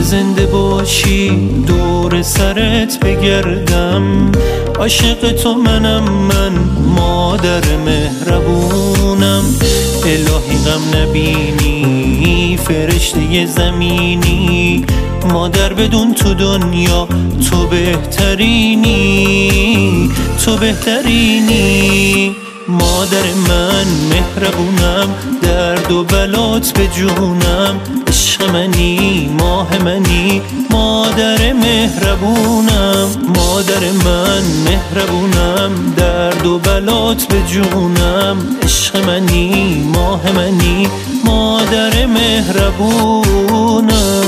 زنده باشی دور سرت بگردم. عاشق تو منم من، مادر مهربونم. الهی غم نبینی، فرشته زمینی، مادر بدون تو دنیا تو بهترینی، تو بهترینی. مادر من مهربونم، درد و بلات به جونم. عشق منی، ماه منی، مادر مهربونم. مادر من مهربونم، درد و بلات به جونم. عشق منی، ماه منی، مادر مهربونم.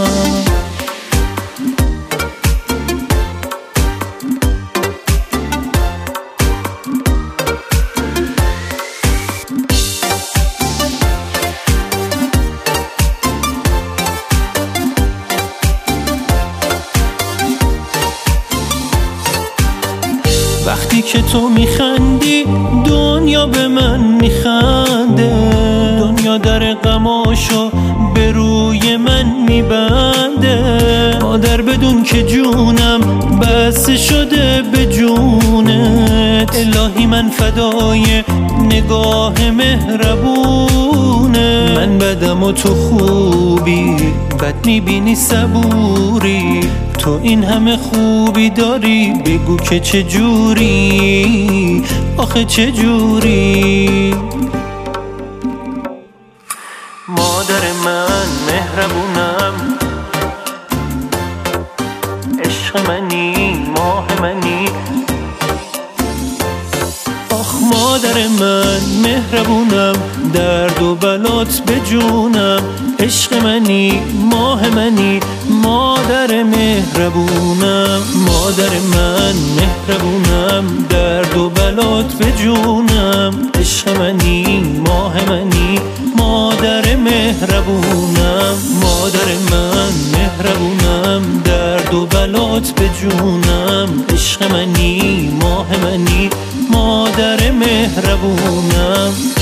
وقتی که تو میخندی دنیا به من میخنده، دنیا در غماشو به روی من میبنده. مادر بدون که جونم بسته شده به جونت، الهی من فدای نگاه مهربونه. من بدم و تو خوبی، بد میبینی صبوری. تو این همه خوبی داری، بگو که چجوری، آخه چجوری. مادر من مهربونم، عشق منی، ماه منی. آخ مادر من مهربونم، درد و بلات به جونم. عشق منی، ماه منی، مادر مهربونم. مادر من مهربونم، درد و بلات به جونم. عشق منی، ماه منی، مادر مهربونم. مادر من مهربونم، درد و بلات به جونم. عشق منی، ماه منی، مادر مهربونم.